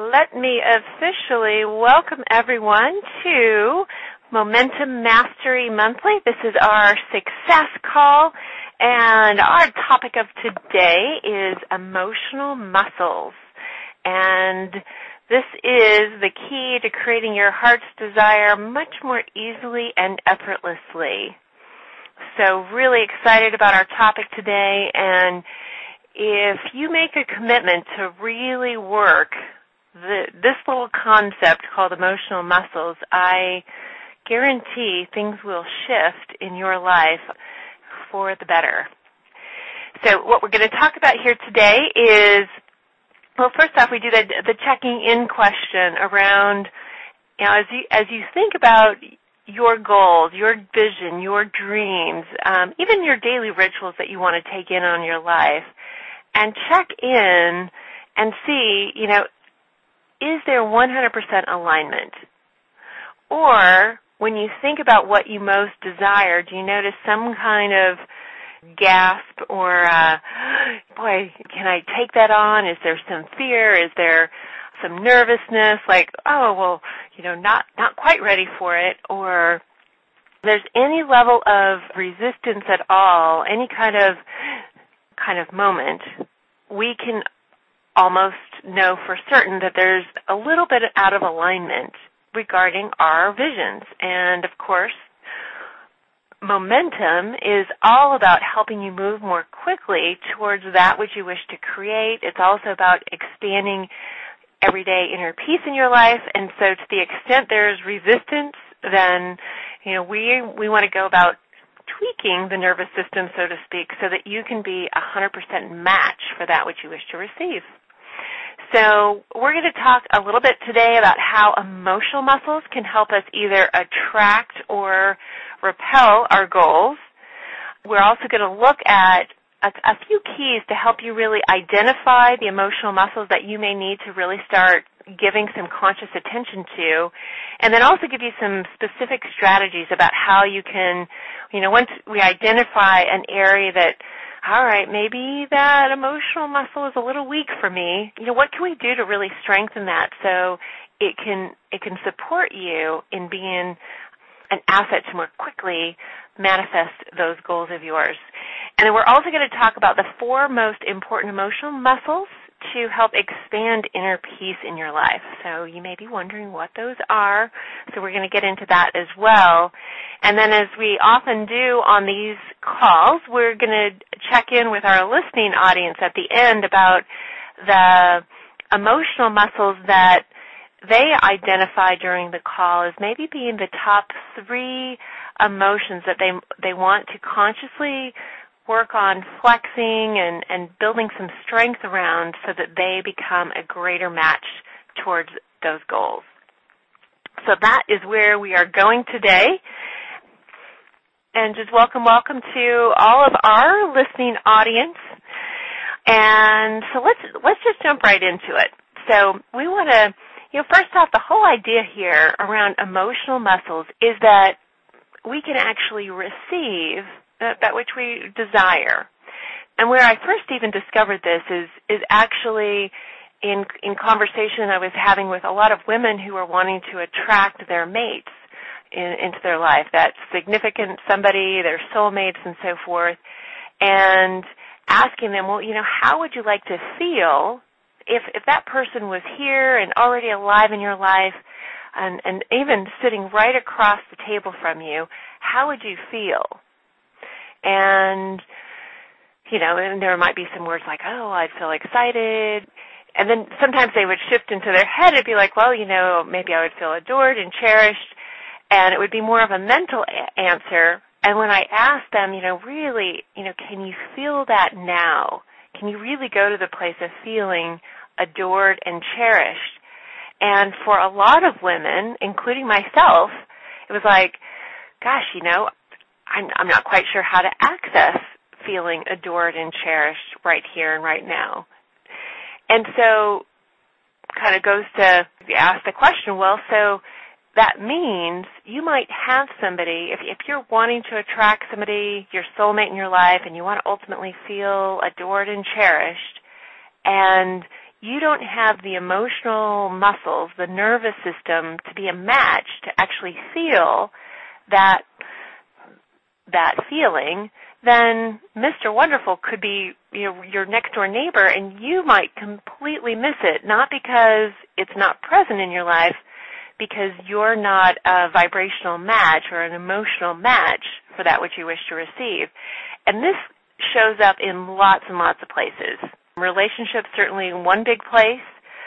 Let me officially welcome everyone to Momentum Mastery Monthly. This is our success call, and our topic of today is emotional muscles. And this is the key to creating your heart's desire much more easily and effortlessly. So really excited about our topic today, and if you make a commitment to really work this little concept called emotional muscles, I guarantee things will shift in your life for the better. So what we're going to talk about here today is, well, first off, we do the checking in question around, you know, as you think about your goals, your vision, your dreams, even your daily rituals that you want to take in on your life, and check in and see, you know, is there 100% alignment? Or when you think about what you most desire, do you notice some kind of gasp or, boy, can I take that on? Is there some fear? Is there some nervousness? Like, oh, well, you know, not quite ready for it. Or there's any level of resistance at all, any kind of moment, we can almost know for certain that there's a little bit out of alignment regarding our visions. And, of course, momentum is all about helping you move more quickly towards that which you wish to create. It's also about expanding everyday inner peace in your life. And so to the extent there's resistance, then, you know, we want to go about tweaking the nervous system, so to speak, so that you can be 100% match for that which you wish to receive. So we're going to talk a little bit today about how emotional muscles can help us either attract or repel our goals. We're also going to look at a few keys to help you really identify the emotional muscles that you may need to really start giving some conscious attention to, and then also give you some specific strategies about how you can, you know, once we identify an area that, all right, maybe that emotional muscle is a little weak for me, you know, what can we do to really strengthen that so it can support you in being an asset to more quickly manifest those goals of yours. And then we're also going to talk about the 4 most important emotional muscles to help expand inner peace in your life. So you may be wondering what those are, so we're going to get into that as well. And then as we often do on these calls, we're going to check in with our listening audience at the end about the emotional muscles that they identify during the call as maybe being the top 3 emotions that they want to consciously work on flexing and building some strength around so that they become a greater match towards those goals. So that is where we are going today. And just welcome to all of our listening audience. And so let's just jump right into it. So we want to, you know, first off, the whole idea here around emotional muscles is that we can actually receive that which we desire. And where I first even discovered this is actually in conversation I was having with a lot of women who are wanting to attract their mates into their life, that significant somebody, their soulmates and so forth, and asking them, well, you know, how would you like to feel if that person was here and already alive in your life and even sitting right across the table from you, how would you feel? And, you know, and there might be some words like, oh, I'd feel excited. And then sometimes they would shift into their head and be like, well, you know, maybe I would feel adored and cherished. And it would be more of a mental answer. And when I asked them, you know, really, you know, can you feel that now? Can you really go to the place of feeling adored and cherished? And for a lot of women, including myself, it was like, gosh, you know, I'm not quite sure how to access feeling adored and cherished right here and right now. And so kind of goes to ask the question, well, so that means you might have somebody, if you're wanting to attract somebody, your soulmate in your life, and you want to ultimately feel adored and cherished, and you don't have the emotional muscles, the nervous system to be a match to actually feel that feeling, then Mr. Wonderful could be, your next door neighbor, and you might completely miss it, not because it's not present in your life, because you're not a vibrational match or an emotional match for that which you wish to receive. And this shows up in lots and lots of places. Relationships, certainly one big place,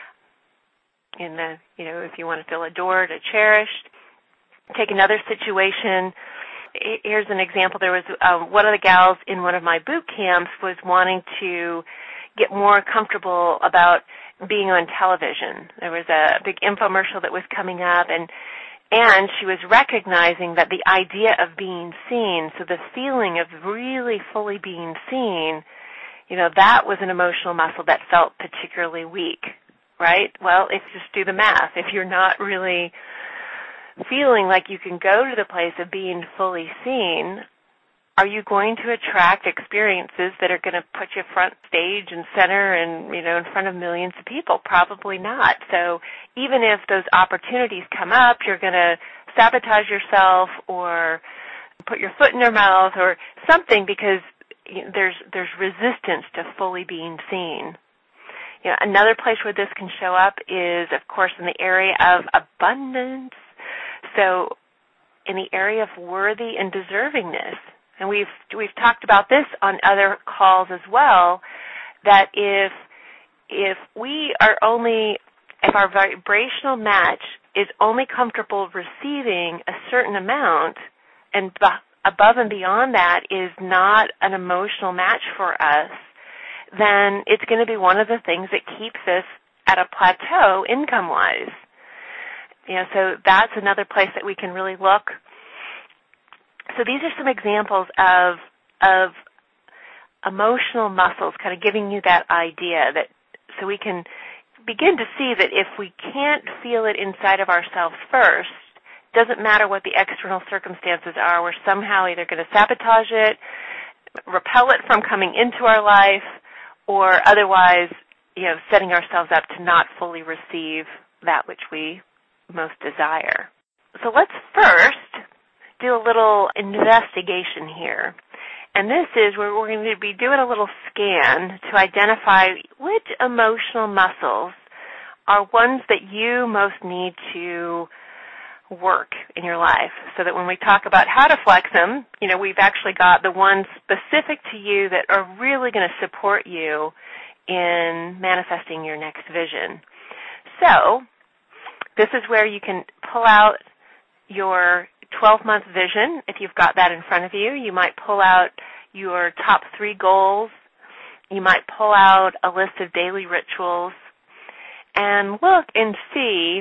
if you want to feel adored or cherished. Take another situation. Here's an example. There was one of the gals in one of my boot camps was wanting to get more comfortable about being on television. There was a big infomercial that was coming up, and she was recognizing that the idea of being seen, so the feeling of really fully being seen, that was an emotional muscle that felt particularly weak, right? Well, just do the math. If you're not really feeling like you can go to the place of being fully seen, are you going to attract experiences that are going to put you front stage and center and, in front of millions of people? Probably not. So even if those opportunities come up, you're going to sabotage yourself or put your foot in your mouth or something because there's resistance to fully being seen. Another place where this can show up is, of course, in the area of abundance. So in the area of worthy and deservingness. And we've talked about this on other calls as well, that if our vibrational match is only comfortable receiving a certain amount, and above and beyond that is not an emotional match for us, then it's going to be one of the things that keeps us at a plateau income-wise. So that's another place that we can really look. So these are some examples of emotional muscles, kind of giving you that idea that so we can begin to see that if we can't feel it inside of ourselves first, doesn't matter what the external circumstances are, we're somehow either going to sabotage it, repel it from coming into our life, or otherwise, setting ourselves up to not fully receive that which we most desire. So let's first do a little investigation here. And this is where we're going to be doing a little scan to identify which emotional muscles are ones that you most need to work in your life, so that when we talk about how to flex them, we've actually got the ones specific to you that are really going to support you in manifesting your next vision. So this is where you can pull out your 12-month vision. If you've got that in front of you, you might pull out your top 3 goals. You might pull out a list of daily rituals and look and see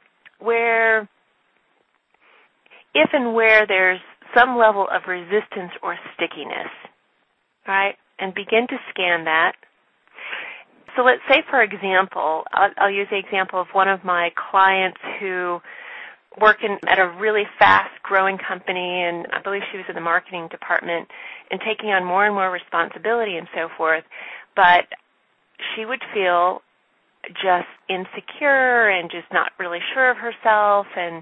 if and where there's some level of resistance or stickiness, right? And begin to scan that. So let's say, for example, I'll use the example of one of my clients who worked at a really fast-growing company, and I believe she was in the marketing department, and taking on more and more responsibility and so forth. But she would feel just insecure and just not really sure of herself, and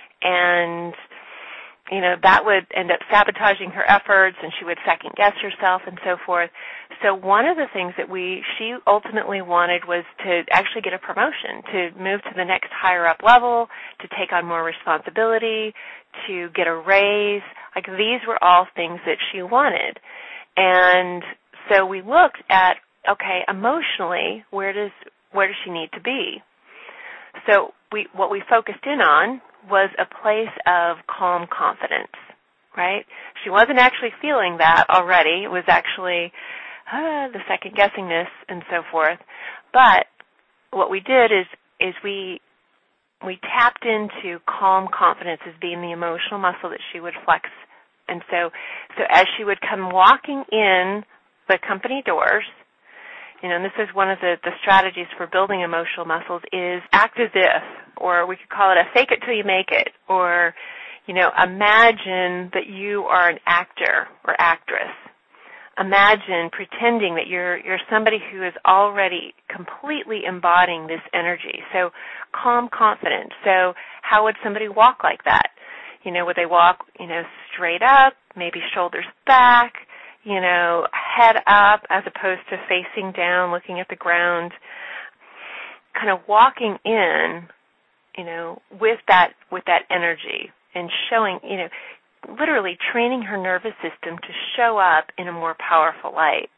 that would end up sabotaging her efforts, and she would second-guess herself and so forth. So one of the things that she ultimately wanted was to actually get a promotion, to move to the next higher-up level, to take on more responsibility, to get a raise. Like, these were all things that she wanted. And so we looked at, okay, emotionally, where does she need to be? So what we focused in on was a place of calm confidence, right? She wasn't actually feeling that already. It was actually the second-guessingness and so forth. But what we did is we tapped into calm confidence as being the emotional muscle that she would flex. And so as she would come walking in the company doors, and this is one of the strategies for building emotional muscles, is act as if, or we could call it a fake it till you make it, or, imagine that you are an actor or actress. imagine pretending that you're somebody who is already completely embodying this energy. So calm confidence. So how would somebody walk like that? Would they walk, straight up, maybe shoulders back, head up as opposed to facing down, looking at the ground, kind of walking in, with that energy and showing, literally training her nervous system to show up in a more powerful light.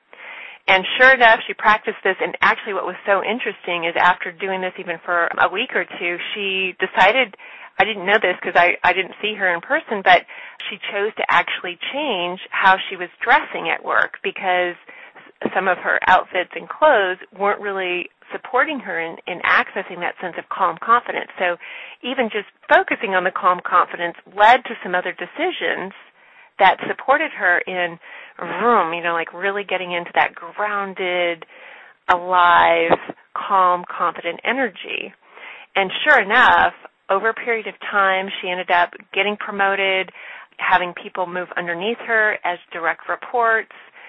And sure enough, she practiced this, and actually what was so interesting is after doing this even for a week or two, she decided, I didn't know this because I didn't see her in person, but she chose to actually change how she was dressing at work because some of her outfits and clothes weren't really supporting her in accessing that sense of calm confidence. So even just focusing on the calm confidence led to some other decisions that supported her in room, like really getting into that grounded, alive, calm, confident energy. And sure enough, over a period of time, she ended up getting promoted, having people move underneath her as direct reports,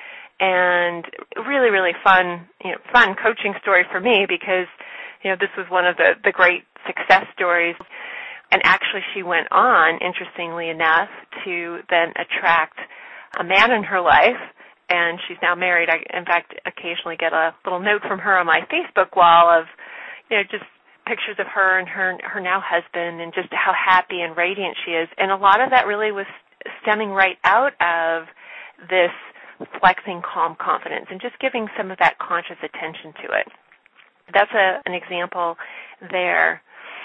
and really, really fun coaching story for me because, this was one of the great success stories. And actually she went on, interestingly enough, to then attract a man in her life, and she's now married. I, in fact, occasionally get a little note from her on my Facebook wall of, just pictures of her and her now husband and just how happy and radiant she is. And a lot of that really was stemming right out of this flexing calm confidence and just giving some of that conscious attention to it. That's an example there.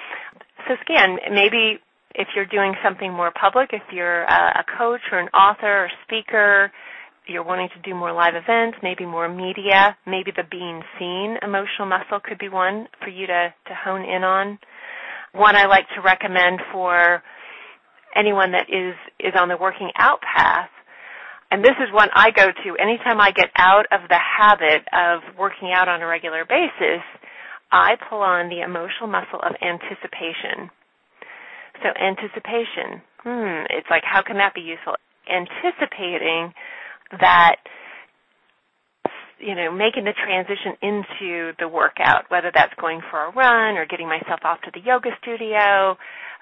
So again, maybe if you're doing something more public, if you're a coach or an author or speaker, you're wanting to do more live events, maybe more media, maybe the being seen emotional muscle could be one for you to hone in on. One I like to recommend for anyone that is on the working out path, and this is one I go to anytime I get out of the habit of working out on a regular basis, I pull on the emotional muscle of anticipation. So anticipation, it's like, how can that be useful? Anticipating that, making the transition into the workout, whether that's going for a run or getting myself off to the yoga studio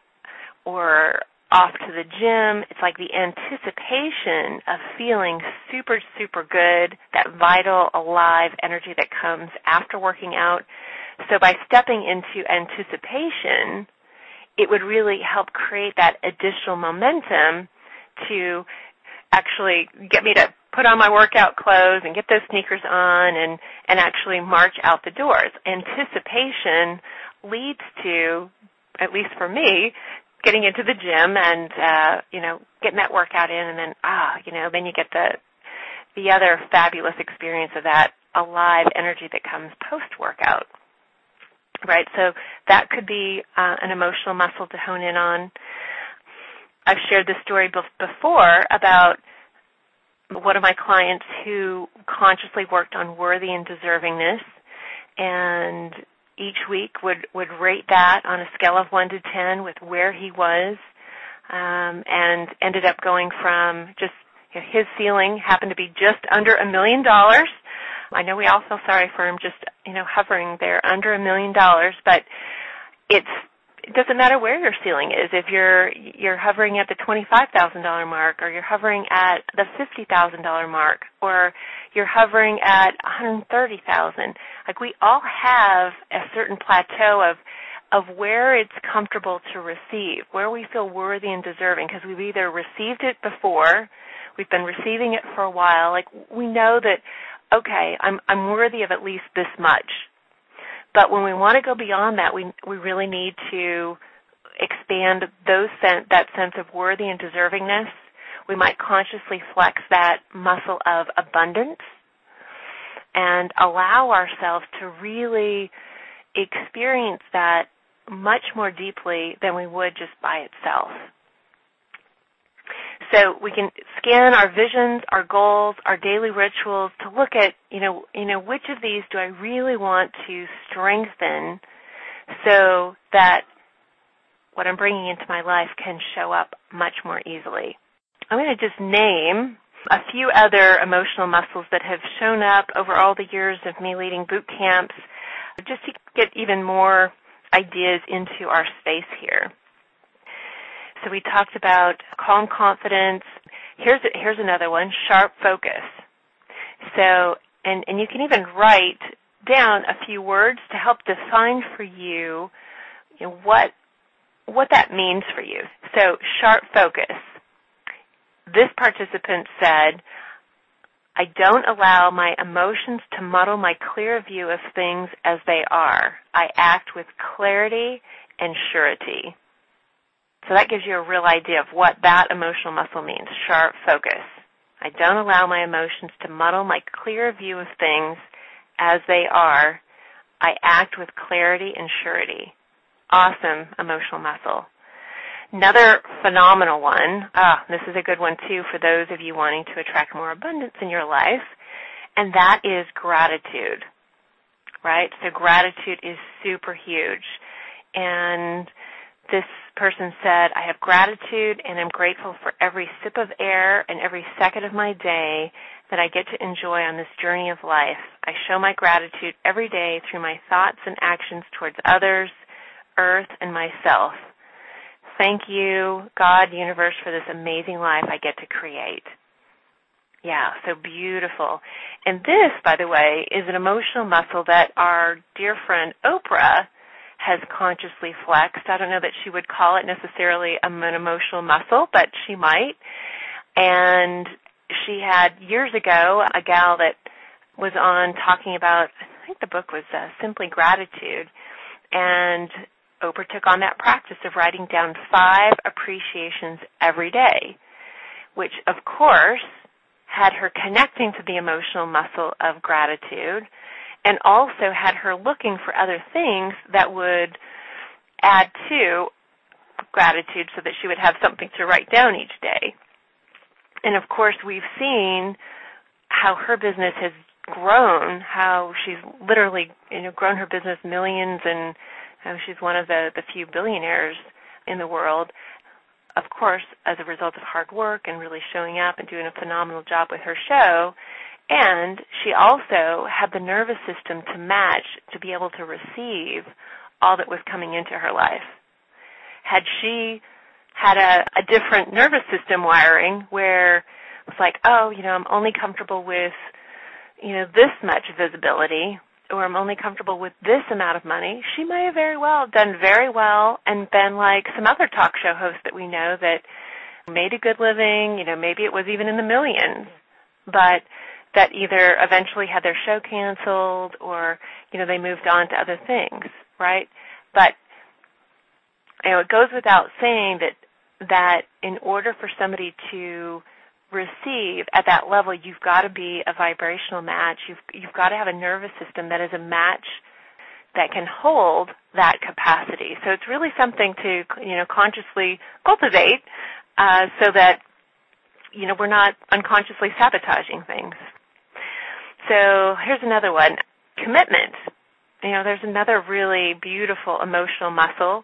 or off to the gym. It's like the anticipation of feeling super, super good, that vital, alive energy that comes after working out. So by stepping into anticipation, it would really help create that additional momentum to actually get me to put on my workout clothes and get those sneakers on and actually march out the doors. Anticipation leads to, at least for me, getting into the gym and, getting that workout in, and then, then you get the other fabulous experience of that alive energy that comes post-workout. Right, so that could be an emotional muscle to hone in on. I've shared this story before about one of my clients who consciously worked on worthy and deservingness, and each week would rate that on a scale of 1 to 10 with where he was, and ended up going from just his ceiling happened to be just under $1 million. I know we all feel sorry for him just, hovering there under $1 million, but it doesn't matter where your ceiling is. If you're hovering at the $25,000 mark, or you're hovering at the $50,000 mark, or you're hovering at $130,000, like we all have a certain plateau of where it's comfortable to receive, where we feel worthy and deserving, because we've either received it before, we've been receiving it for a while, like we know that, okay, I'm worthy of at least this much. But when we want to go beyond that, we really need to expand that sense of worthy and deservingness. We might consciously flex that muscle of abundance and allow ourselves to really experience that much more deeply than we would just by itself. So we can scan our visions, our goals, our daily rituals to look at, which of these do I really want to strengthen so that what I'm bringing into my life can show up much more easily. I'm going to just name A few other emotional muscles that have shown up over all the years of me leading boot camps, just to get even more ideas into our space here. So we talked about calm confidence. Here's another one, sharp focus. So, and you can even write down a few words to help define for you, what that means for you. So, sharp focus. This participant said, I don't allow my emotions to muddle my clear view of things as they are. I act with clarity and surety. So that gives you a real idea of what that emotional muscle means, sharp focus. I don't allow my emotions to muddle my clear view of things as they are. I act with clarity and surety. Awesome emotional muscle. Another phenomenal one, this is a good one too for those of you wanting to attract more abundance in your life, and that is gratitude, right? So gratitude is super huge. And this person said, I have gratitude and I'm grateful for every sip of air and every second of my day that I get to enjoy on this journey of life. I show my gratitude every day through my thoughts and actions towards others, earth, and myself. Thank you, God, universe, for this amazing life I get to create. Yeah, so beautiful. And this, by the way, is an emotional muscle that our dear friend Oprah has consciously flexed. I don't know that she would call it necessarily an emotional muscle, but she might. And she had, years ago, a gal that was on talking about, I think the book was Simply Gratitude, and Oprah took on that practice of writing down 5 appreciations every day, which, of course, had her connecting to the emotional muscle of gratitude and also had her looking for other things that would add to gratitude so that she would have something to write down each day. And, of course, we've seen how her business has grown, how she's literally grown her business millions, and she's one of the few billionaires in the world, of course, as a result of hard work and really showing up and doing a phenomenal job with her show. And she also had the nervous system to match, to be able to receive all that was coming into her life. Had she had a different nervous system wiring where it's like, I'm only comfortable with, this much visibility, or I'm only comfortable with this amount of money, she may have very well done very well and been like some other talk show hosts that we know that made a good living, maybe it was even in the millions, but that either eventually had their show canceled or, they moved on to other things, right? But, it goes without saying that in order for somebody to receive at that level, you've got to be a vibrational match. You've got to have a nervous system that is a match that can hold that capacity. So it's really something to, consciously cultivate so that, we're not unconsciously sabotaging things. So here's another one, commitment. There's another really beautiful emotional muscle.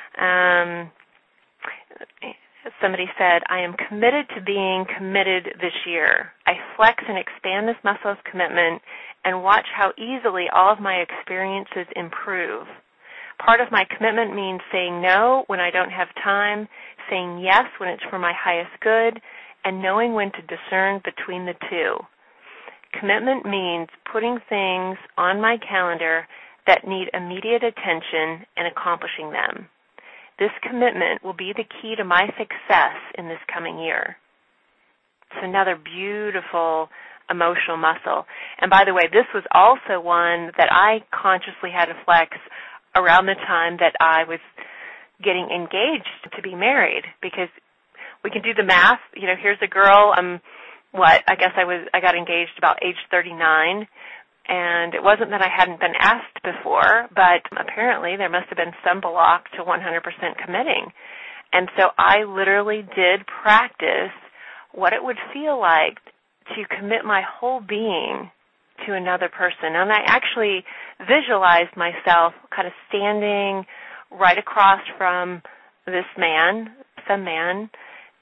Somebody said, I am committed to being committed this year. I flex and expand this muscle of commitment and watch how easily all of my experiences improve. Part of my commitment means saying no when I don't have time, saying yes when it's for my highest good, and knowing when to discern between the two. Commitment means putting things on my calendar that need immediate attention and accomplishing them. This commitment will be the key to my success in this coming year. It's another beautiful emotional muscle. And by the way, this was also one that I consciously had to flex around the time that I was getting engaged to be married, because we can do the math. Here's a girl, I got engaged about age 39. And it wasn't that I hadn't been asked before, but apparently there must have been some block to 100% committing. And so I literally did practice what it would feel like to commit my whole being to another person. And I actually visualized myself kind of standing right across from this man, some man,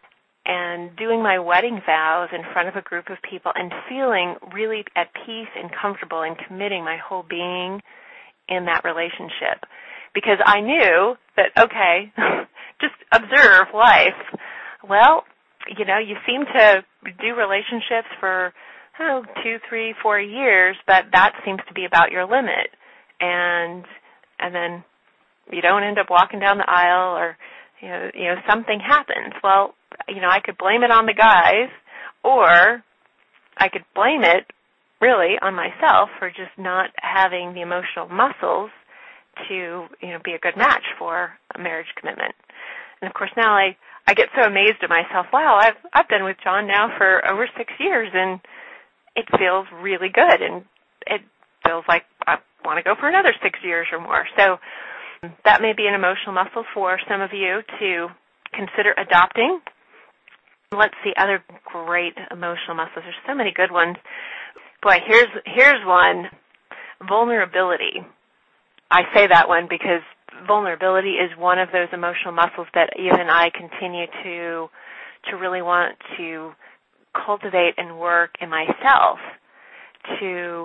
and doing my wedding vows in front of a group of people and feeling really at peace and comfortable and committing my whole being in that relationship. Because I knew that, okay, just observe life. Well, you know, you seem to do relationships for 2, 3, 4 years, but that seems to be about your limit. And then you don't end up walking down the aisle, or you know something happens. Well, you know, I could blame it on the guys, or I could blame it really on myself for just not having the emotional muscles to, you know, be a good match for a marriage commitment. And of course now I get so amazed at myself. Wow, I've been with John now for over 6 years, and it feels really good, and it feels like I want to go for another 6 years or more. So that may be an emotional muscle for some of you to consider adopting. Let's see other great emotional muscles. There's so many good ones. Boy, here's one, vulnerability. I say that one because vulnerability is one of those emotional muscles that even I continue to really want to cultivate and work in myself. To,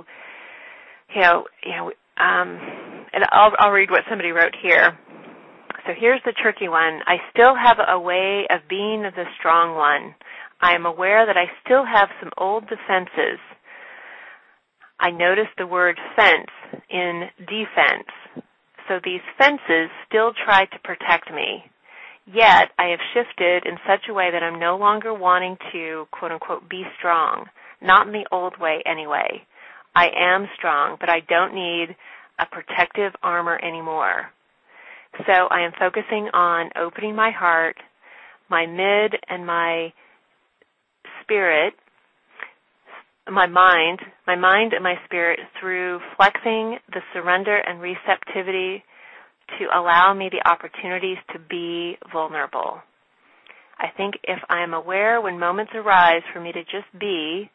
and I'll read what somebody wrote here. So here's the tricky one. I still have a way of being the strong one. I am aware that I still have some old defenses. I noticed the word fence in defense. So these fences still try to protect me. Yet I have shifted in such a way that I'm no longer wanting to, quote unquote, be strong. Not in the old way anyway. I am strong, but I don't need a protective armor anymore. So I am focusing on opening my heart, my mid and my spirit, my mind and my spirit through flexing the surrender and receptivity to allow me the opportunities to be vulnerable. I think if I am aware when moments arise for me to just be,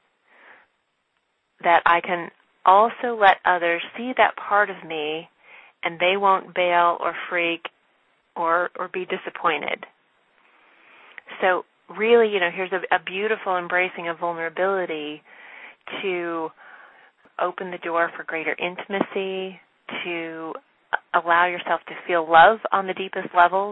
that I can also let others see that part of me, and they won't bail or freak or be disappointed. So really, here's a beautiful embracing of vulnerability to open the door for greater intimacy, to allow yourself to feel love on the deepest levels,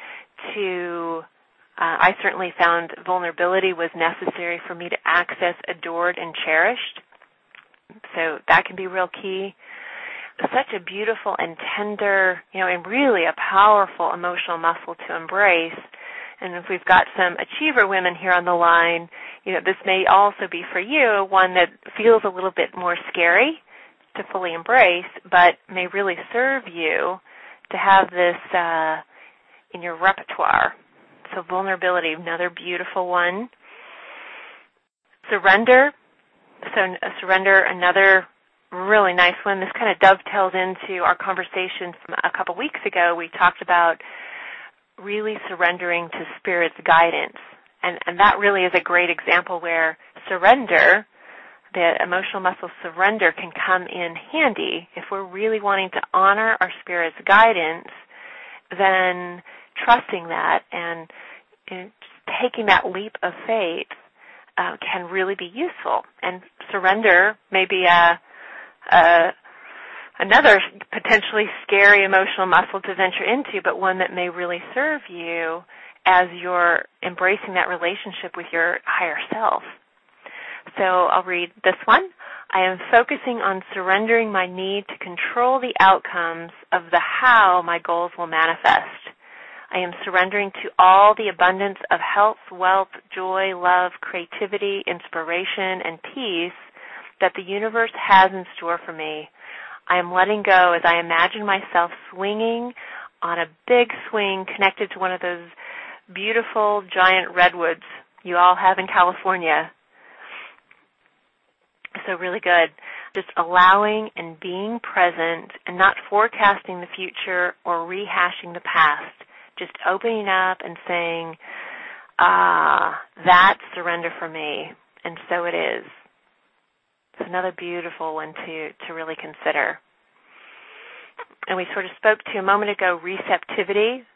I certainly found vulnerability was necessary for me to access adored and cherished. So that can be real key. Such a beautiful and tender, and really a powerful emotional muscle to embrace. And if we've got some achiever women here on the line, this may also be for you one that feels a little bit more scary to fully embrace, but may really serve you to have this in your repertoire. So vulnerability, another beautiful one. Surrender. So surrender, another really nice one. This kind of dovetails into our conversation from a couple weeks ago. We talked about really surrendering to Spirit's guidance. And that really is a great example where surrender, the emotional muscle surrender, can come in handy. If we're really wanting to honor our Spirit's guidance, then trusting that and taking that leap of faith can really be useful. And surrender may be another potentially scary emotional muscle to venture into, but one that may really serve you as you're embracing that relationship with your higher self. So I'll read this one. I am focusing on surrendering my need to control the outcomes of the how my goals will manifest. I am surrendering to all the abundance of health, wealth, joy, love, creativity, inspiration, and peace that the universe has in store for me. I am letting go as I imagine myself swinging on a big swing connected to one of those beautiful giant redwoods you all have in California. So really good. Just allowing and being present and not forecasting the future or rehashing the past. Just opening up and saying, that's surrender for me. And so it is. It's another beautiful one to really consider. And we sort of spoke to a moment ago receptivity.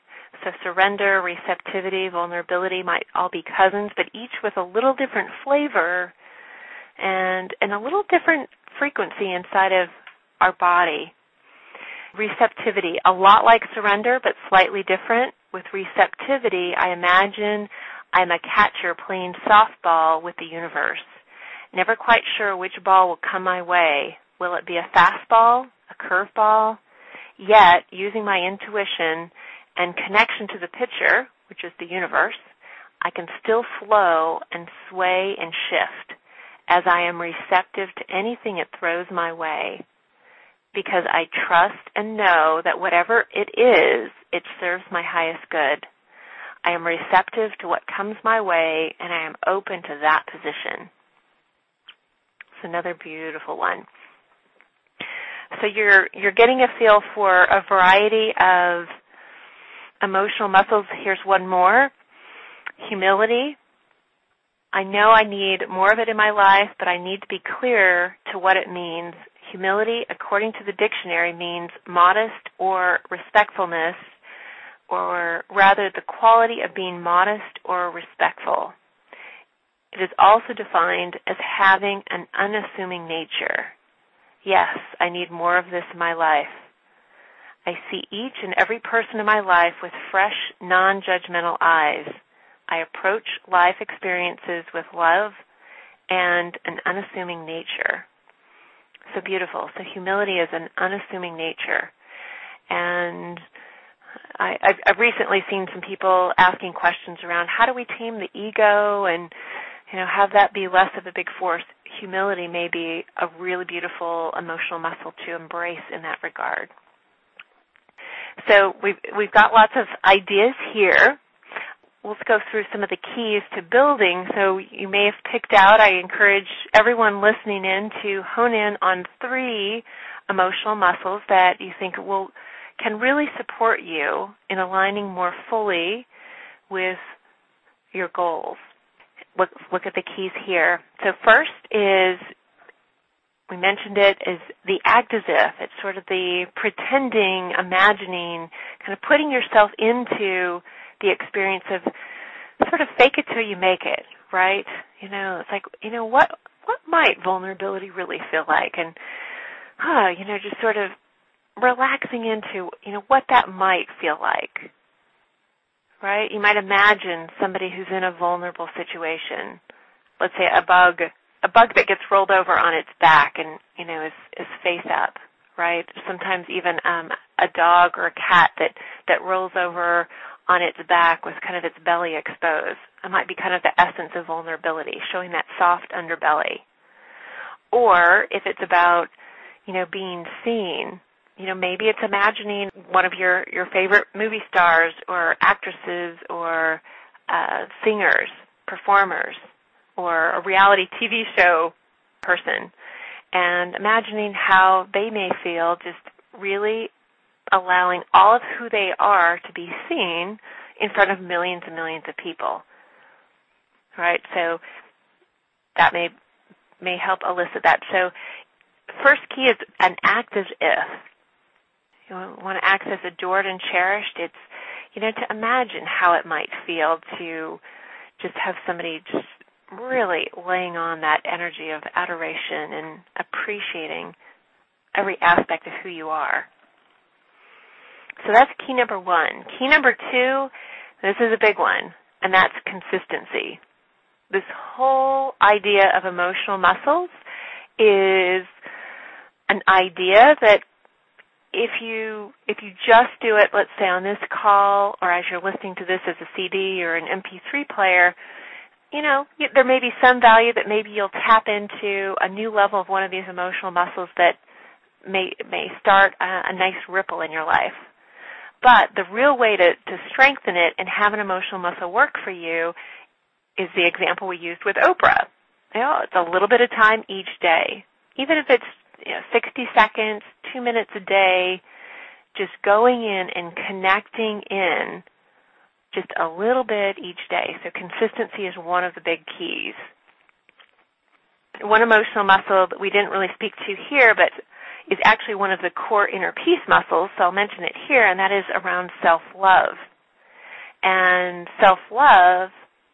So surrender, receptivity, vulnerability might all be cousins, but each with a little different flavor and a little different frequency inside of our body. Receptivity, a lot like surrender, but slightly different. With receptivity, I imagine I'm a catcher playing softball with the universe. Never quite sure which ball will come my way. Will it be a fastball, a curveball? Yet, using my intuition and connection to the pitcher, which is the universe, I can still flow and sway and shift as I am receptive to anything it throws my way, because I trust and know that whatever it is, it serves my highest good. I am receptive to what comes my way, and I am open to that position. It's another beautiful one. So you're getting a feel for a variety of emotional muscles. Here's one more. Humility. I know I need more of it in my life, but I need to be clear to what it means. Humility, according to the dictionary, means modest or respectfulness, or rather the quality of being modest or respectful. It is also defined as having an unassuming nature. Yes, I need more of this in my life. I see each and every person in my life with fresh, non-judgmental eyes. I approach life experiences with love and an unassuming nature. So beautiful. So humility is an unassuming nature. And I've recently seen some people asking questions around how do we tame the ego and have that be less of a big force. Humility may be a really beautiful emotional muscle to embrace in that regard. So we've got lots of ideas here. Let's go through some of the keys to building. So you may have picked out, I encourage everyone listening in to hone in on 3 emotional muscles that you think can really support you in aligning more fully with your goals. Look at the keys here. So first is, we mentioned it, is the act as if. It's sort of the pretending, imagining, kind of putting yourself into the experience of sort of fake it till you make it, right? It's like, what might vulnerability really feel like? And, just sort of relaxing into, what that might feel like. Right? You might imagine somebody who's in a vulnerable situation. Let's say a bug that gets rolled over on its back and, is face up, right? Sometimes even a dog or a cat that rolls over on its back with kind of its belly exposed. It might be kind of the essence of vulnerability, showing that soft underbelly. Or if it's about, being seen, maybe it's imagining one of your favorite movie stars or actresses or singers, performers, or a reality TV show person, and imagining how they may feel, just really allowing all of who they are to be seen in front of millions and millions of people. Right? So that may help elicit that. So first key is an act as if. You want to act as adored and cherished. It's, to imagine how it might feel to just have somebody just really laying on that energy of adoration and appreciating every aspect of who you are. So that's key number 1. Key number 2, this is a big one, and that's consistency. This whole idea of emotional muscles is an idea that if you just do it, let's say on this call, or as you're listening to this as a CD or an MP3 player, there may be some value that maybe you'll tap into a new level of one of these emotional muscles that may start a nice ripple in your life. But the real way to strengthen it and have an emotional muscle work for you is the example we used with Oprah. It's a little bit of time each day. Even if it's 60 seconds, 2 minutes a day, just going in and connecting in just a little bit each day. So consistency is one of the big keys. One emotional muscle that we didn't really speak to here, but is actually one of the core inner peace muscles, so I'll mention it here, and that is around self-love. And self-love,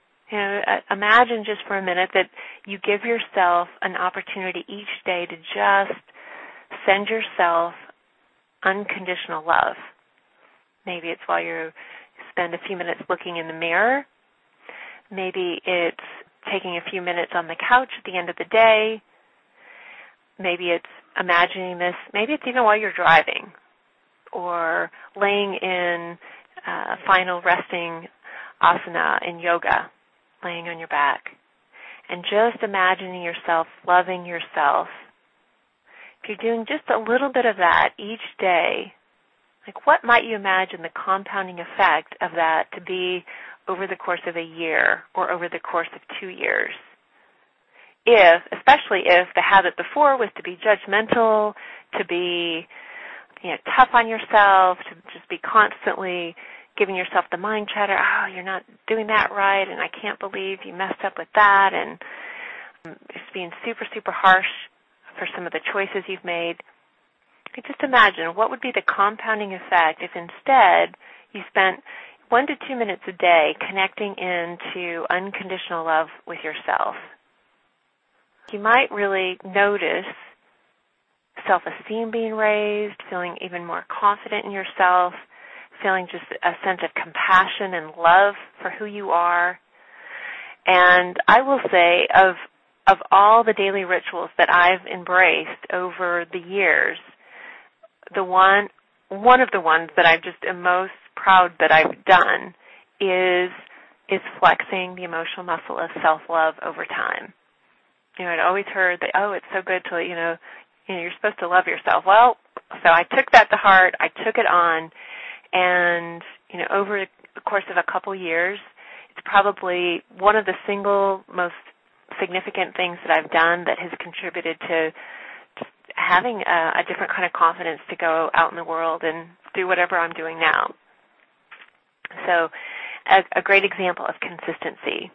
imagine just for a minute that you give yourself an opportunity each day to just send yourself unconditional love. Maybe it's while you spend a few minutes looking in the mirror. Maybe it's taking a few minutes on the couch at the end of the day. Maybe it's imagining this. Maybe it's even while you're driving or laying in final resting asana in yoga, laying on your back. And just imagining yourself loving yourself. If you're doing just a little bit of that each day, like what might you imagine the compounding effect of that to be over the course of a year or over the course of 2 years? Especially if the habit before was to be judgmental, to be tough on yourself, to just be constantly giving yourself the mind chatter, oh, you're not doing that right, and I can't believe you messed up with that, and just being super, super harsh for some of the choices you've made. Just imagine what would be the compounding effect if instead you spent 1 to 2 minutes a day connecting into unconditional love with yourself. You might really notice self-esteem being raised, feeling even more confident in yourself, feeling just a sense of compassion and love for who you are. And I will say of all the daily rituals that I've embraced over the years, one of the ones that I just am most proud that I've done is flexing the emotional muscle of self-love over time. I'd always heard that, it's so good to, you're supposed to love yourself. Well, so I took that to heart. I took it on. And, over the course of a couple years, it's probably one of the single most significant things that I've done that has contributed to just having a different kind of confidence to go out in the world and do whatever I'm doing now. So a great example of consistency.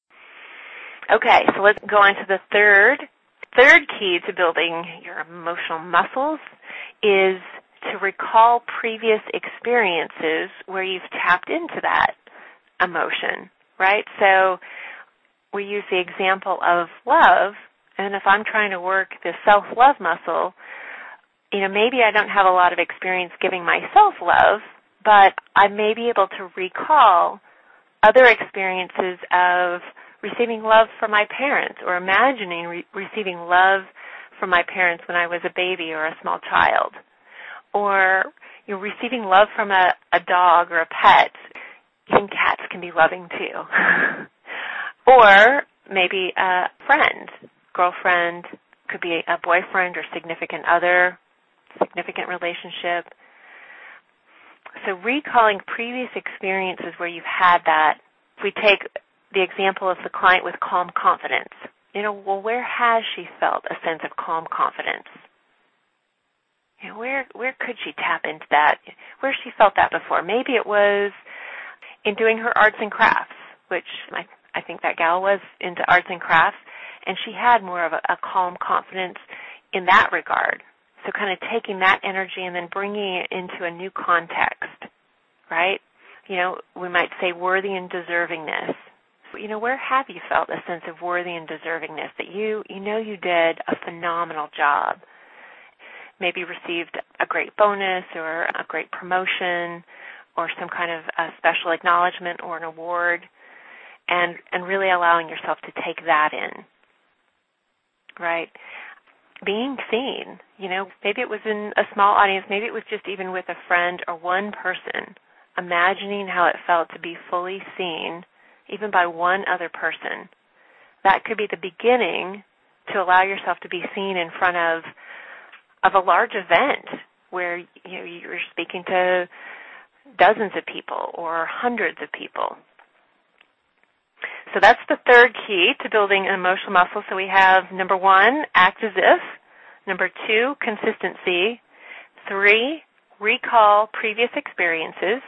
Okay, so let's go on to the third key to building your emotional muscles is to recall previous experiences where you've tapped into that emotion, right? So we use the example of love, and if I'm trying to work the self-love muscle, maybe I don't have a lot of experience giving myself love, but I may be able to recall other experiences of receiving love from my parents or imagining receiving love from my parents when I was a baby or a small child. Or receiving love from a dog or a pet. Even cats can be loving too. Or maybe a friend, girlfriend, could be a boyfriend or significant other, significant relationship. So recalling previous experiences where you've had that, if we take the example of the client with calm confidence, where has she felt a sense of calm confidence? Where could she tap into that? Where she felt that before? Maybe it was in doing her arts and crafts, which I think that gal was into arts and crafts, and she had more of a calm confidence in that regard. So kind of taking that energy and then bringing it into a new context, right? We might say worthy and deservingness. Where have you felt a sense of worthy and deservingness that you did a phenomenal job? Maybe received a great bonus or a great promotion or some kind of a special acknowledgement or an award, and really allowing yourself to take that in, right? Being seen, maybe it was in a small audience, maybe it was just even with a friend or one person, imagining how it felt to be fully seen, even by one other person. That could be the beginning to allow yourself to be seen in front of a large event where you're speaking to dozens of people or hundreds of people. So that's the third key to building an emotional muscle. So we have number 1, act as if. Number 2, consistency. 3, recall previous experiences.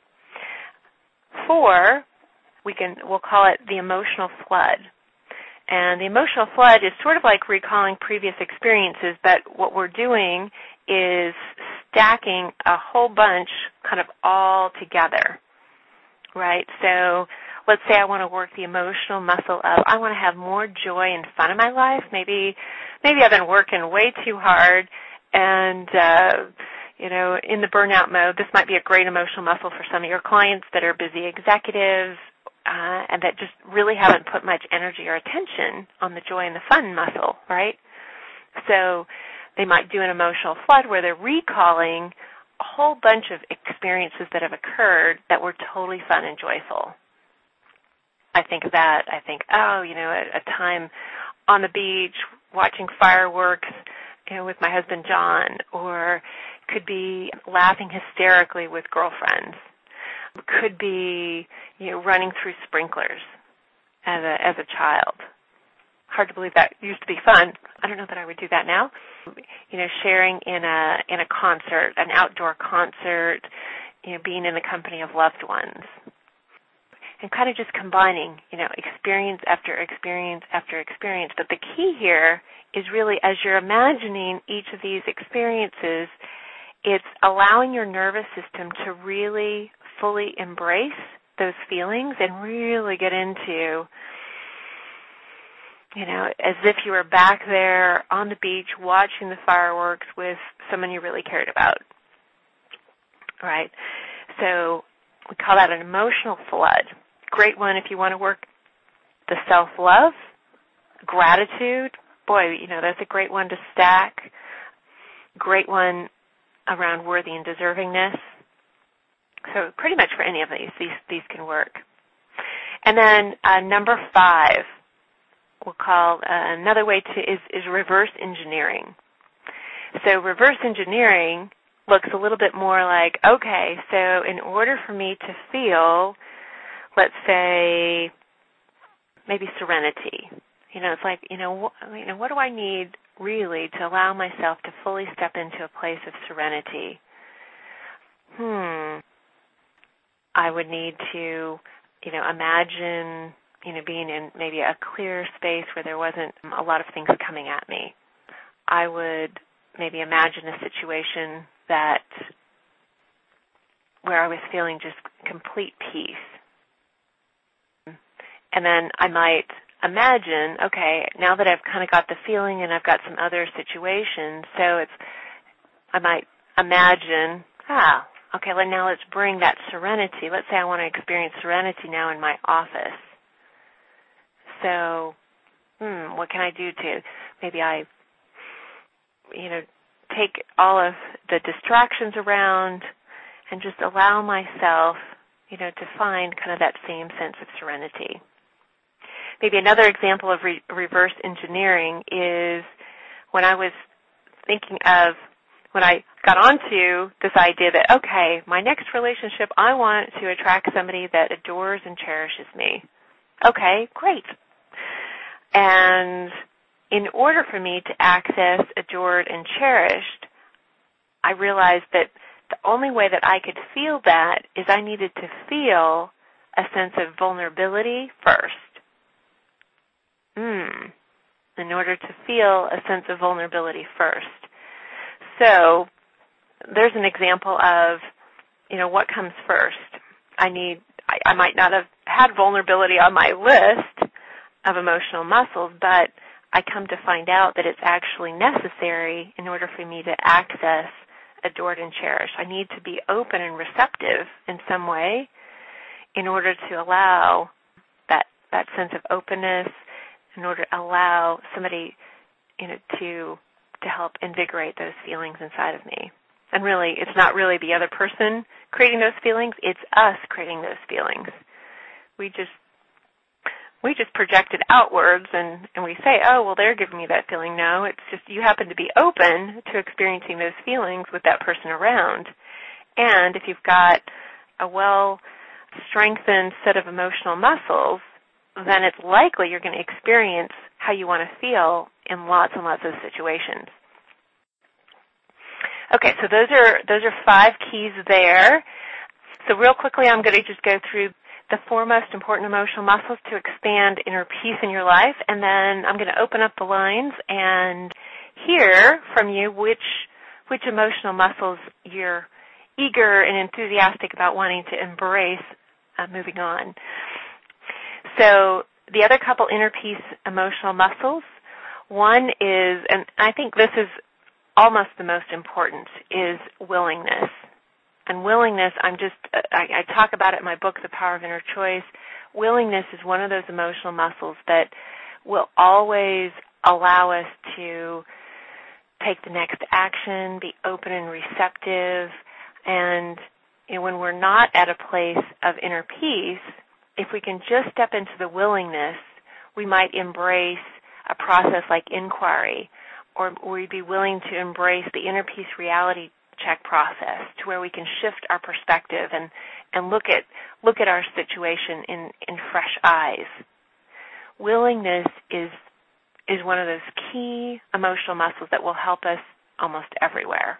4, we'll call it the emotional flood. And the emotional flood is sort of like recalling previous experiences, but what we're doing is stacking a whole bunch kind of all together. right? So let's say I want to work the emotional muscle of I want to have more joy and fun in my life. Maybe I've been working way too hard and in the burnout mode. This might be a great emotional muscle for some of your clients that are busy executives and that just really haven't put much energy or attention on the joy and the fun muscle, right? So they might do an emotional flood where they're recalling a whole bunch of experiences that have occurred that were totally fun and joyful. I think of that. I think, a time on the beach watching fireworks, with my husband John, or could be laughing hysterically with girlfriends. Could be, running through sprinklers as a child. Hard to believe that used to be fun. I don't know that I would do that now. Sharing in a concert, an outdoor concert, being in the company of loved ones. And kind of just combining, experience after experience after experience. But the key here is really as you're imagining each of these experiences, it's allowing your nervous system to really fully embrace those feelings and really get into, as if you were back there on the beach watching the fireworks with someone you really cared about. Right? So we call that an emotional flood. Great one if you want to work the self-love, gratitude. Boy, that's a great one to stack. Great one around worthy and deservingness. So pretty much for any of these can work. And then number 5, we'll call another way is reverse engineering. So reverse engineering looks a little bit more like, okay, so in order for me to feel, let's say, maybe serenity. It's like, what do I need really to allow myself to fully step into a place of serenity? I would need to, imagine, being in maybe a clear space where there wasn't a lot of things coming at me. I would maybe imagine a situation where I was feeling just complete peace. And then I might imagine, okay, now that I've kind of got the feeling and I've got some other situations, I might imagine, okay, well, now let's bring that serenity. Let's say I want to experience serenity now in my office. So, what can I do to maybe take all of the distractions around and just allow myself, to find kind of that same sense of serenity. Maybe another example of reverse engineering is when I was thinking of, when I got onto this idea that, okay, my next relationship, I want to attract somebody that adores and cherishes me. Okay, great. And in order for me to access adored and cherished, I realized that the only way that I could feel that is I needed to feel a sense of vulnerability first. In order to feel a sense of vulnerability first. So there's an example of, what comes first. I might not have had vulnerability on my list of emotional muscles, but I come to find out that it's actually necessary in order for me to access adored and cherished. I need to be open and receptive in some way in order to allow that sense of openness, in order to allow somebody, to help invigorate those feelings inside of me. And really, it's not really the other person creating those feelings, it's us creating those feelings. We just project it outwards and we say, oh, well, they're giving me that feeling. No, it's just you happen to be open to experiencing those feelings with that person around. And if you've got a well-strengthened set of emotional muscles, then it's likely you're going to experience how you want to feel in lots and lots of situations. Okay, so those are 5 keys there. So real quickly, I'm going to just go through the 4 most important emotional muscles to expand inner peace in your life, and then I'm going to open up the lines and hear from you which emotional muscles you're eager and enthusiastic about wanting to embrace moving on. So the other couple inner peace emotional muscles, one is, and I think this is almost the most important, is willingness. And willingness, I talk about it in my book, The Power of Inner Choice. Willingness is one of those emotional muscles that will always allow us to take the next action, be open and receptive, and when we're not at a place of inner peace, if we can just step into the willingness, we might embrace a process like inquiry, or we'd be willing to embrace the inner peace reality check process to where we can shift our perspective and look at our situation in fresh eyes. Willingness is one of those key emotional muscles that will help us almost everywhere.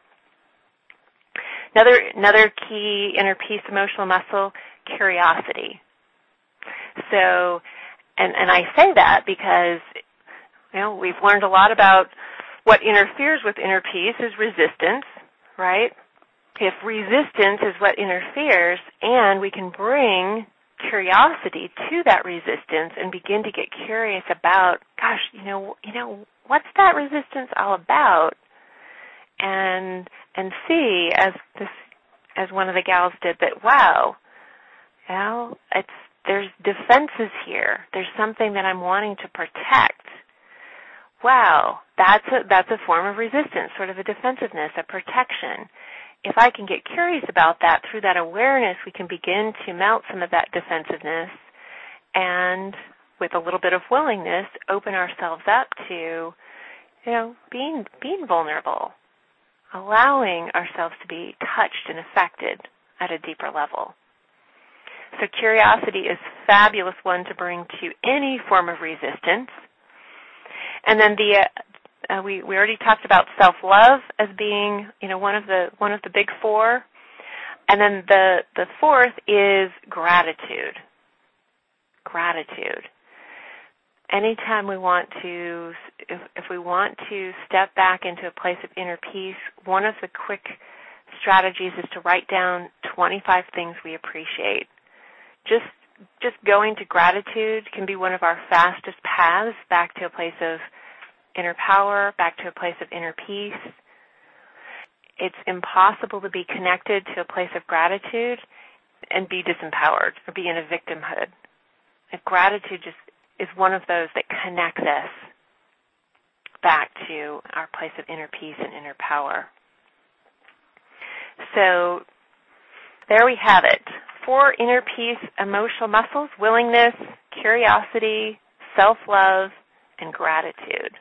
Another key inner peace emotional muscle, curiosity. So, and I say that because, we've learned a lot about what interferes with inner peace is resistance, right? If resistance is what interferes, and we can bring curiosity to that resistance and begin to get curious about, gosh, what's that resistance all about? And see, as one of the gals did, that wow, there's defenses here. There's something that I'm wanting to protect. Wow, that's a form of resistance, sort of a defensiveness, a protection. If I can get curious about that, through that awareness, we can begin to melt some of that defensiveness and, with a little bit of willingness, open ourselves up to, being vulnerable, allowing ourselves to be touched and affected at a deeper level. So curiosity is a fabulous one to bring to any form of resistance. And then we already talked about self-love as being, one of the big four. And then the fourth is gratitude. Gratitude. Anytime we want to, if we want to step back into a place of inner peace, one of the quick strategies is to write down 25 things we appreciate. Just going to gratitude can be one of our fastest paths back to a place of inner power, back to a place of inner peace. It's impossible to be connected to a place of gratitude and be disempowered or be in a victimhood. And gratitude just is one of those that connects us back to our place of inner peace and inner power. So there we have it. 4 inner peace emotional muscles: willingness, curiosity, self-love, and gratitude.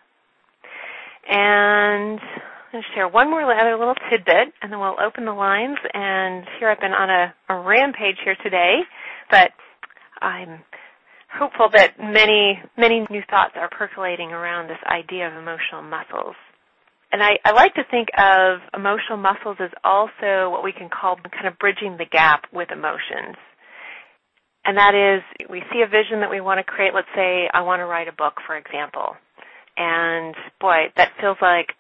And I'm going to share one more other little tidbit, and then we'll open the lines. And here I've been on a rampage here today, but I'm hopeful that many new thoughts are percolating around this idea of emotional muscles. And I like to think of emotional muscles as also what we can call kind of bridging the gap with emotions. And that is, we see a vision that we want to create. Let's say I want to write a book, for example. And boy, that feels like,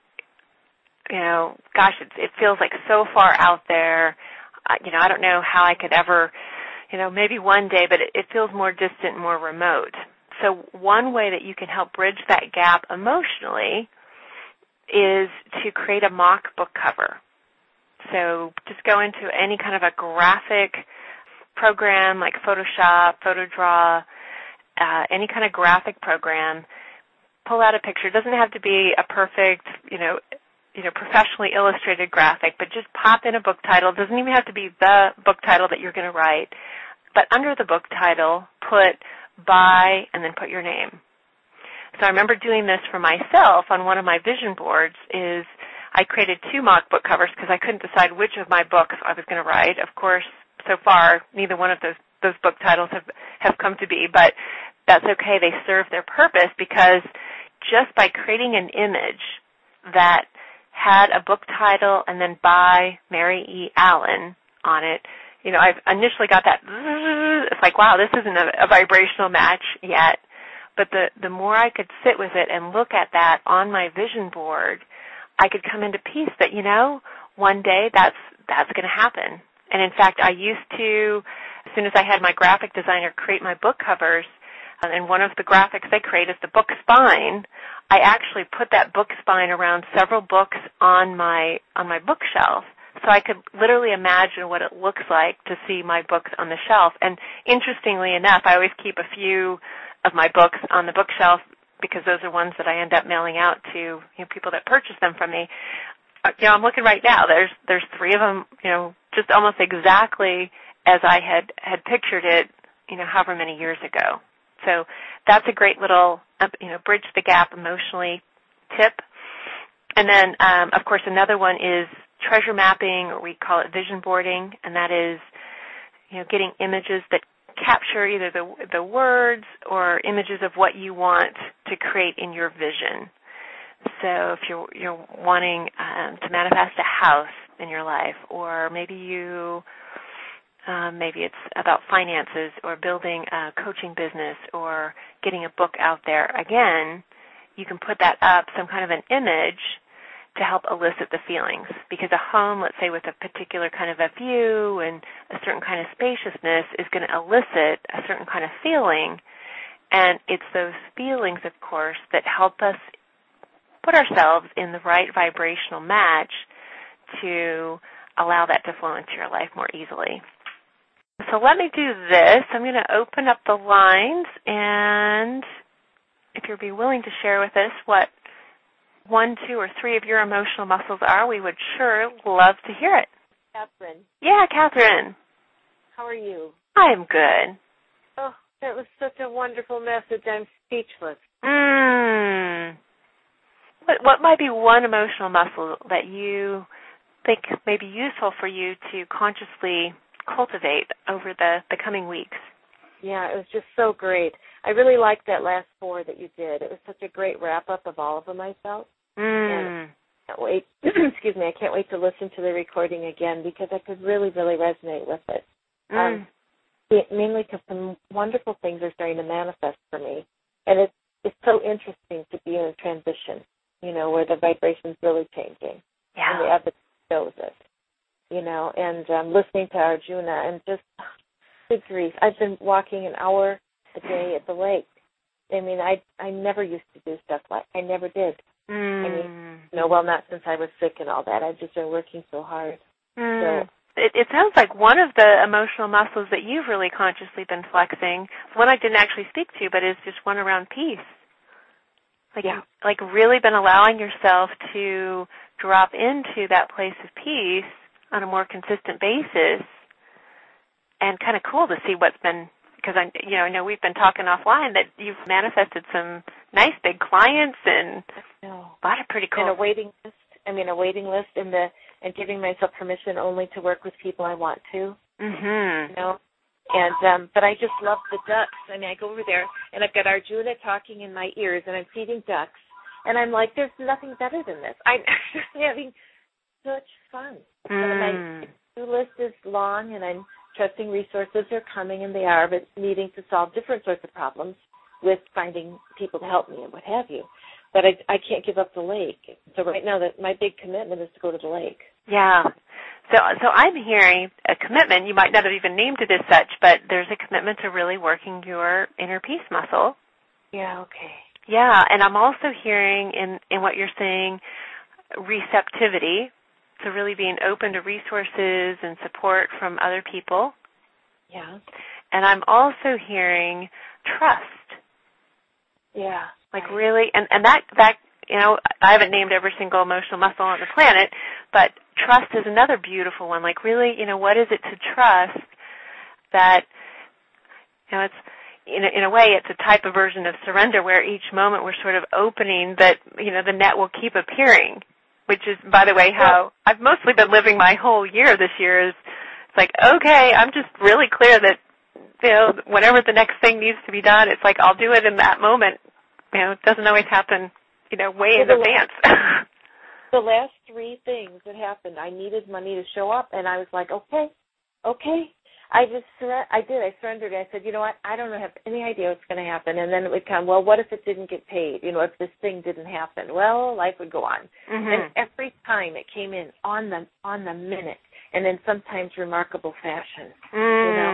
it feels like so far out there. I don't know how I could ever, maybe one day, but it feels more distant, more remote. So one way that you can help bridge that gap emotionally is to create a mock book cover. So just go into any kind of a graphic program like Photoshop, PhotoDraw, any kind of graphic program. Pull out a picture. It doesn't have to be a perfect, professionally illustrated graphic, but just pop in a book title. It doesn't even have to be the book title that you're going to write. But under the book title, put by and then put your name. So I remember doing this for myself on one of my vision boards. Is I created 2 mock book covers because I couldn't decide which of my books I was going to write. Of course, so far, neither one of those book titles have come to be, but that's okay. They serve their purpose because just by creating an image that had a book title and then by Mary E. Allen on it, I've initially got that, it's like, wow, this isn't a vibrational match yet. But the more I could sit with it and look at that on my vision board, I could come into peace that, one day that's going to happen. And in fact, I used to as soon as I had my graphic designer create my book covers, and one of the graphics they create is the book spine, I actually put that book spine around several books on my bookshelf. So I could literally imagine what it looks like to see my books on the shelf. And interestingly enough, I always keep a few of my books on the bookshelf because those are ones that I end up mailing out to people that purchase them from me. I'm looking right now. There's 3 of them, just almost exactly as I had pictured it, however many years ago. So that's a great little, bridge the gap emotionally tip. And then, of course, another one is treasure mapping, or we call it vision boarding, and that is, getting images that capture either the words or images of what you want to create in your vision. So if you're wanting to manifest a house in your life, or maybe it's about finances or building a coaching business or getting a book out there, again, you can put that up, some kind of an image, to help elicit the feelings. Because a home, let's say with a particular kind of a view and a certain kind of spaciousness, is going to elicit a certain kind of feeling. And it's those feelings, of course, that help us put ourselves in the right vibrational match to allow that to flow into your life more easily. So let me do this. I'm going to open up the lines, and if you'd be willing to share with us what 1, 2, or 3 of your emotional muscles are, we would sure love to hear it. Catherine. Yeah, Catherine. How are you? I'm good. Oh, that was such a wonderful message. I'm speechless. What might be one emotional muscle that you think may be useful for you to consciously cultivate over the coming weeks? Yeah, it was just so great. I really liked that last 4 that you did. It was such a great wrap-up of all of them, I felt. And I can't wait, I can't wait to listen to the recording again because I could really, really resonate with it. Mainly because some wonderful things are starting to manifest for me. And it's so interesting to be in a transition, where the vibration's really changing. Yeah. And the evidence shows it, and listening to Arjuna and just, good grief, I've been walking an hour a day at the lake. I mean, I never used to do stuff I never did. Not since I was sick and all that. I've just been working so hard. So it sounds like one of the emotional muscles that you've really consciously been flexing, one I didn't actually speak to, but is just one around peace. Like really been allowing yourself to drop into that place of peace on a more consistent basis, and kind of cool to see what's been, because I know we've been talking offline that you've manifested some nice big clients and a lot of pretty cool. And a waiting list and giving myself permission only to work with people I want to. And but I just love the ducks. I mean, I go over there and I've got Arjuna talking in my ears and I'm feeding ducks, and I'm like, there's nothing better than this. I'm having such fun. And my to-do list is long, and I'm trusting resources are coming, and they are, but needing to solve different sorts of problems with finding people to help me and what have you. But I can't give up the lake. So right now, my big commitment is to go to the lake. Yeah. So I'm hearing a commitment. You might not have even named it as such, but there's a commitment to really working your inner peace muscle. Yeah, okay. Yeah, and I'm also hearing in what you're saying receptivity, so really being open to resources and support from other people. Yeah. And I'm also hearing trust. Yeah. Like really, and that I haven't named every single emotional muscle on the planet, but trust is another beautiful one. Like really, what is it to trust that, it's, in a way, it's a type of version of surrender where each moment we're sort of opening that, the net will keep appearing, which is, by the way, how I've mostly been living my whole year this year is, it's like, okay, I'm just really clear that, whenever the next thing needs to be done, it's like I'll do it in that moment. It doesn't always happen, way in advance. The last 3 things that happened, I needed money to show up, and I was like, okay. I surrendered. I said, you know what, I don't have any idea what's going to happen. And then it would come, well, what if it didn't get paid? If this thing didn't happen? Well, life would go on. And every time it came in on the minute, and in sometimes remarkable fashion,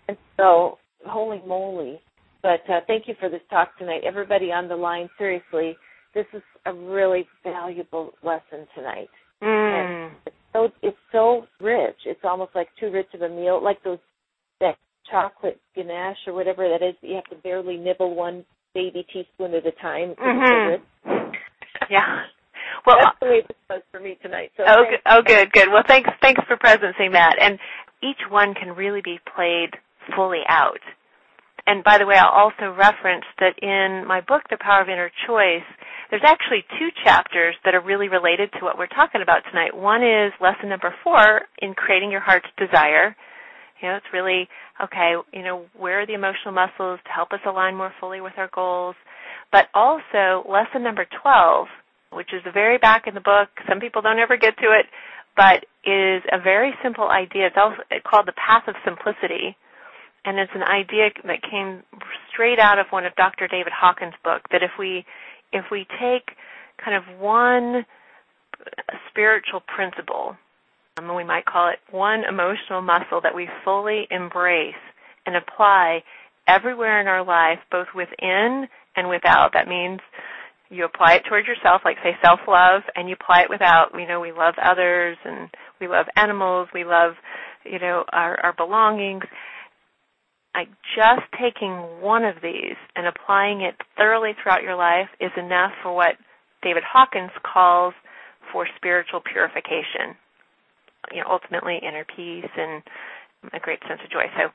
And so, holy moly. But thank you for this talk tonight. Everybody on the line, seriously, this is a really valuable lesson tonight. And it's so rich. It's almost like too rich of a meal, like that chocolate ganache or whatever that is. You have to barely nibble one baby teaspoon at a time. Yeah. Well, that's the way this was for me tonight. So good. Well, thanks for presencing that. And each one can really be played fully out. And by the way, I'll also reference that in my book, The Power of Inner Choice, there's actually 2 chapters that are really related to what we're talking about tonight. One is lesson number 4 in creating your heart's desire. It's really, where are the emotional muscles to help us align more fully with our goals? But also lesson number 12, which is the very back in the book. Some people don't ever get to it, but is a very simple idea. It's also called the Path of Simplicity. And it's an idea that came straight out of one of Dr. David Hawkins' book, that if we take kind of one spiritual principle, we might call it one emotional muscle that we fully embrace and apply everywhere in our life, both within and without. That means you apply it towards yourself, like say self-love, and you apply it without. We love others and we love animals, we love, our belongings. Like just taking one of these and applying it thoroughly throughout your life is enough for what David Hawkins calls for spiritual purification. Ultimately inner peace and a great sense of joy. So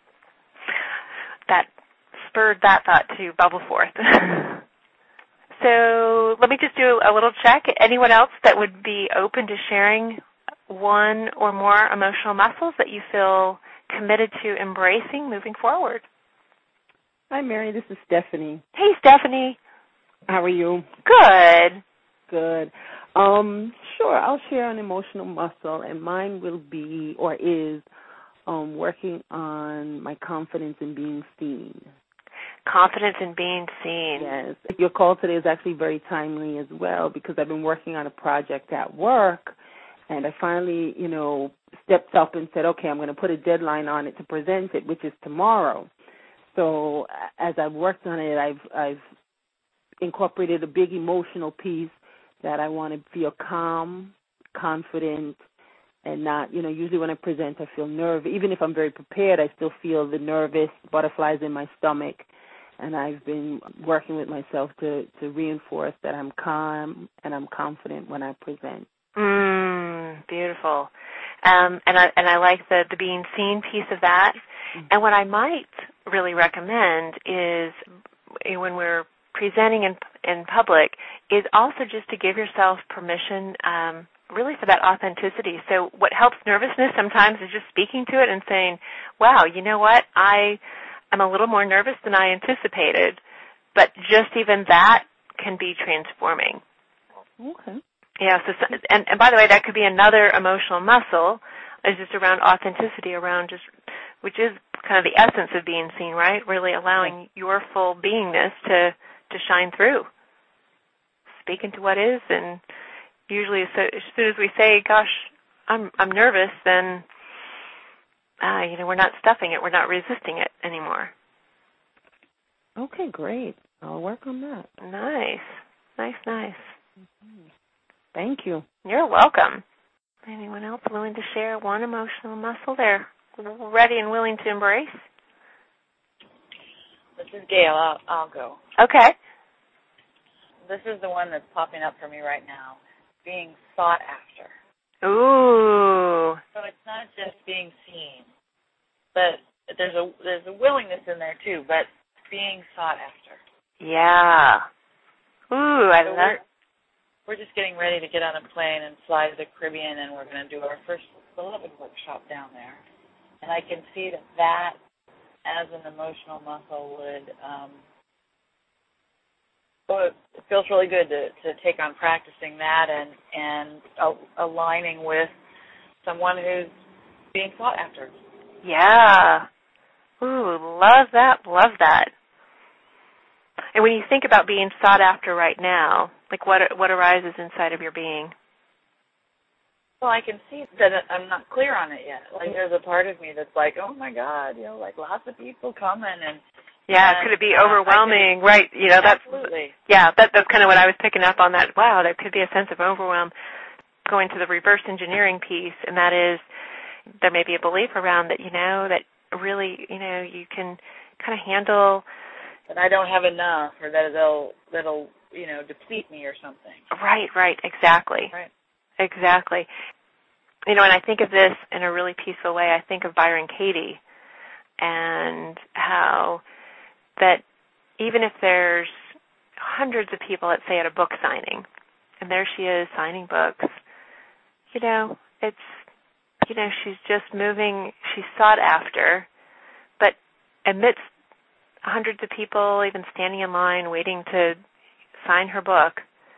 that spurred that thought to bubble forth. So let me just do a little check. Anyone else that would be open to sharing one or more emotional muscles that you feel committed to embracing moving forward? Hi, Mary. This is Stephanie. Hey, Stephanie. How are you? Good. Good. Sure. I'll share an emotional muscle, and mine will be or is working on my confidence in being seen. Confidence in being seen. Yes. Your call today is actually very timely as well because I've been working on a project at work, and I finally, stepped up and said, okay, I'm going to put a deadline on it to present it, which is tomorrow. So as I've worked on it, I've incorporated a big emotional piece that I want to feel calm, confident, and not, usually when I present I feel nervous. Even if I'm very prepared, I still feel the nervous butterflies in my stomach. And I've been working with myself to reinforce that I'm calm and I'm confident when I present. Beautiful. And I like the being seen piece of that. Mm-hmm. And what I might really recommend is when we're presenting in public is also just to give yourself permission really for that authenticity. So what helps nervousness sometimes is just speaking to it and saying, wow, you know what, I'm a little more nervous than I anticipated, but just even that can be transforming. Okay. Yeah, and by the way, that could be another emotional muscle, is just around authenticity, which is kind of the essence of being seen, right? Really allowing your full beingness to shine through. Speaking to what is, and usually as soon as we say, gosh, I'm nervous, then we're not stuffing it, we're not resisting it anymore. Okay, great. I'll work on that. Nice. Mm-hmm. Thank you. You're welcome. Anyone else willing to share one emotional muscle they're ready and willing to embrace? This is Gail. I'll go. Okay. This is the one that's popping up for me right now, being sought after. Ooh. So it's not just being seen, but there's a willingness in there too, but being sought after. Yeah. Ooh, I love it. We're just getting ready to get on a plane and fly to the Caribbean, and we're going to do our first beloved workshop down there. And I can see that as an emotional muscle it feels really good to take on practicing that and aligning with someone who's being sought after. Yeah. Ooh, love that. And when you think about being sought after right now, like what arises inside of your being? Well, I can see that I'm not clear on it yet. Like, there's a part of me that's like, oh, my God, like lots of people coming. And could it be overwhelming? Right. Absolutely. That's kind of what I was picking up on that. Wow, there could be a sense of overwhelm going to the reverse engineering piece, and that is there may be a belief around that, that really, you can kind of handle. That I don't have enough, or that that'll deplete me or something. Right, exactly. Right. Exactly. And I think of this in a really peaceful way. I think of Byron Katie and how that even if there's hundreds of people, let's say, at a book signing, and there she is signing books, it's, she's just moving, she's sought after, but amidst hundreds of people even standing in line waiting to sign her book,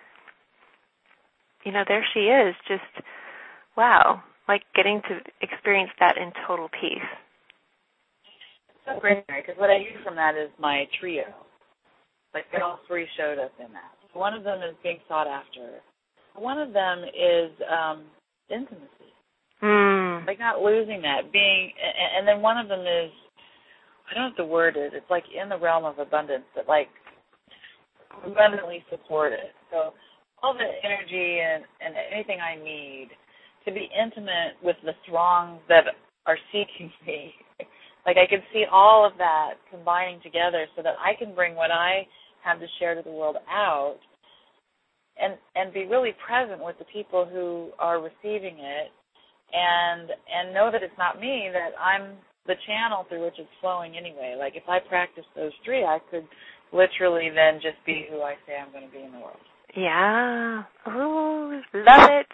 there she is, just, wow, like getting to experience that in total peace. So great, because what I use from that is my trio. Like, all three showed up in that. One of them is being sought after. One of them is intimacy. Like, not losing that, and then one of them is, I don't know what the word is, it's like in the realm of abundance, but like abundantly supported. So all the energy and anything I need to be intimate with the throng that are seeking me. Like, I can see all of that combining together so that I can bring what I have to share to the world out and be really present with the people who are receiving it and know that it's not me, that I'm the channel through which it's flowing anyway. Like, if I practice those three, I could literally then just be who I say I'm going to be in the world. Yeah. Ooh, love it.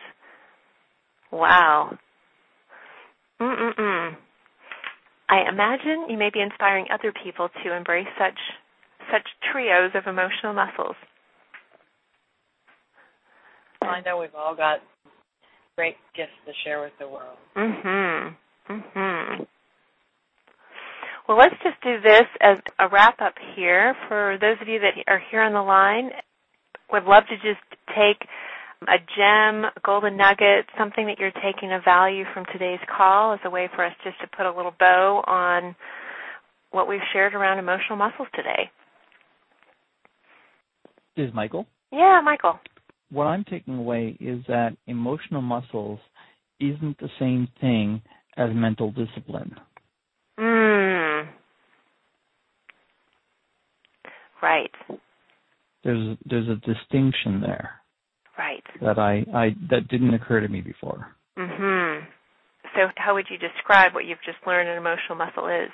Wow. I imagine you may be inspiring other people to embrace such trios of emotional muscles. Well, I know we've all got great gifts to share with the world. Well, let's just do this as a wrap-up here. For those of you that are here on the line, would love to just take a gem, a golden nugget, something that you're taking of value from today's call as a way for us just to put a little bow on what we've shared around emotional muscles today. This is Michael. Yeah, Michael. What I'm taking away is that emotional muscles isn't the same thing as mental discipline. Right. There's a distinction there. Right. That didn't occur to me before. So how would you describe what you've just learned an emotional muscle is?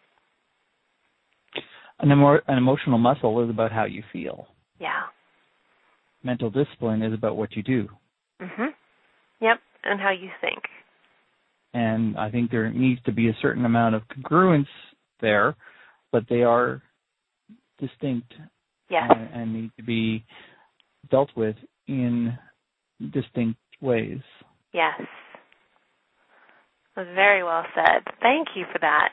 An emotional muscle is about how you feel. Yeah. Mental discipline is about what you do. Yep, and how you think. And I think there needs to be a certain amount of congruence there, but they are distinct. Yes. And need to be dealt with in distinct ways. Yes. That was very well said. Thank you for that.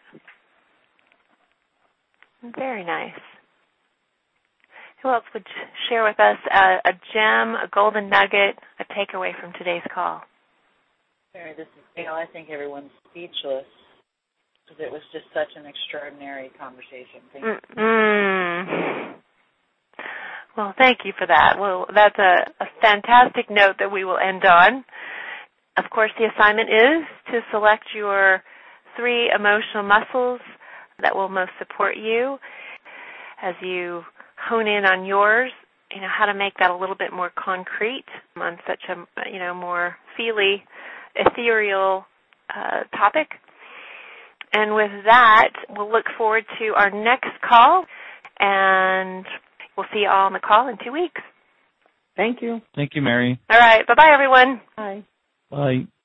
Very nice. Who else would share with us a gem, a golden nugget, a takeaway from today's call? Mary, this is Gail. I think everyone's speechless because it was just such an extraordinary conversation. Thank you. Well, thank you for that. Well, that's a fantastic note that we will end on. Of course, the assignment is to select your 3 emotional muscles that will most support you as you hone in on yours, how to make that a little bit more concrete on such a, more feely, ethereal topic. And with that, we'll look forward to our next call, and we'll see you all on the call in 2 weeks. Thank you. Thank you, Mary. All right. Bye-bye, everyone. Bye. Bye.